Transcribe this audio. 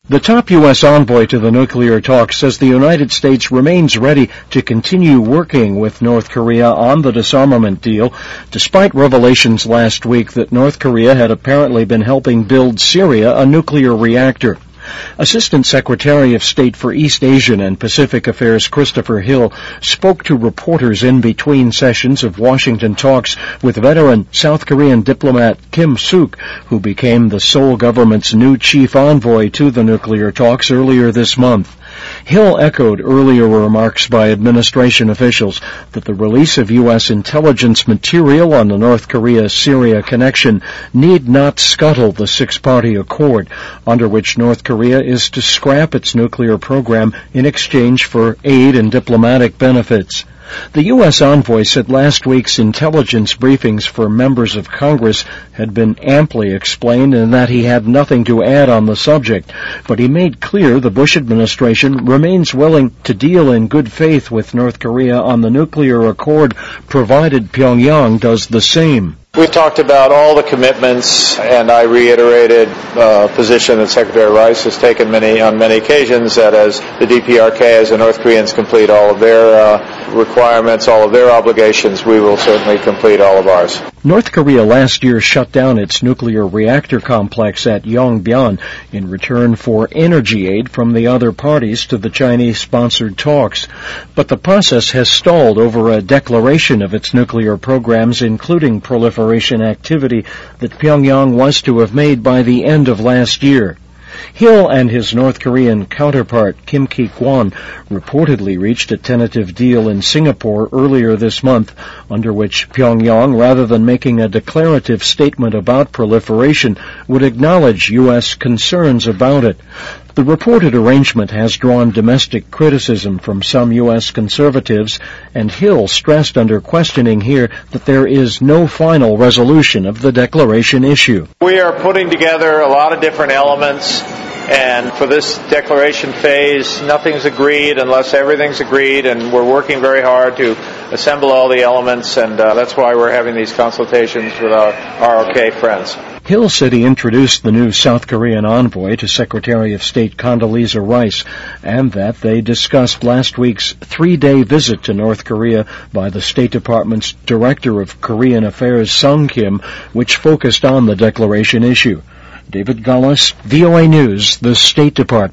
The top U.S. envoy to the nuclear talks says the United States remains ready to continue working with North Korea on the disarmament deal, despite revelations last week that North Korea had apparently been helping build Syria a nuclear reactor. Assistant Secretary of State for East Asian and Pacific Affairs Christopher Hill spoke to reporters in between sessions of Washington talks with veteran South Korean diplomat Kim Suk, who became the Seoul government's new chief envoy to the nuclear talks earlier this month. Hill echoed earlier remarks by administration officials that the release of U.S. intelligence material on the North Korea-Syria connection need not scuttle the six-party accord, under which North Korea is to scrap its nuclear program in exchange for aid and diplomatic benefits. The U.S. envoy said last week's intelligence briefings for members of Congress had been amply explained and that he had nothing to add on the subject, but he made clear the Bush administration remains willing to deal in good faith with North Korea on the nuclear accord, provided Pyongyang does the same. We talked about all the commitments, and I reiterated a position that Secretary Rice has taken on many occasions, that as the DPRK, as the North Koreans complete all of their requirements, all of their obligations, we will certainly complete all of ours. North Korea last year shut down its nuclear reactor complex at Yongbyon in return for energy aid from the other parties to the Chinese-sponsored talks. But the process has stalled over a declaration of its nuclear programs, including proliferation activity, that Pyongyang was to have made by the end of last year. Hill and his North Korean counterpart, Kim Ki-kwon, reportedly reached a tentative deal in Singapore earlier this month, under which Pyongyang, rather than making a declarative statement about proliferation, would acknowledge U.S. concerns about it. The reported arrangement has drawn domestic criticism from some U.S. conservatives, and Hill stressed under questioning here that there is no final resolution of the declaration issue. We are putting together a lot of different elements, and for this declaration phase, nothing's agreed unless everything's agreed, and we're working very hard to assemble all the elements, and that's why we're having these consultations with our ROK friends. Hill said he introduced the new South Korean envoy to Secretary of State Condoleezza Rice, and that they discussed last week's 3-day visit to North Korea by the State Department's Director of Korean Affairs, Sung Kim, which focused on the declaration issue. David Gullis, VOA News, the State Department.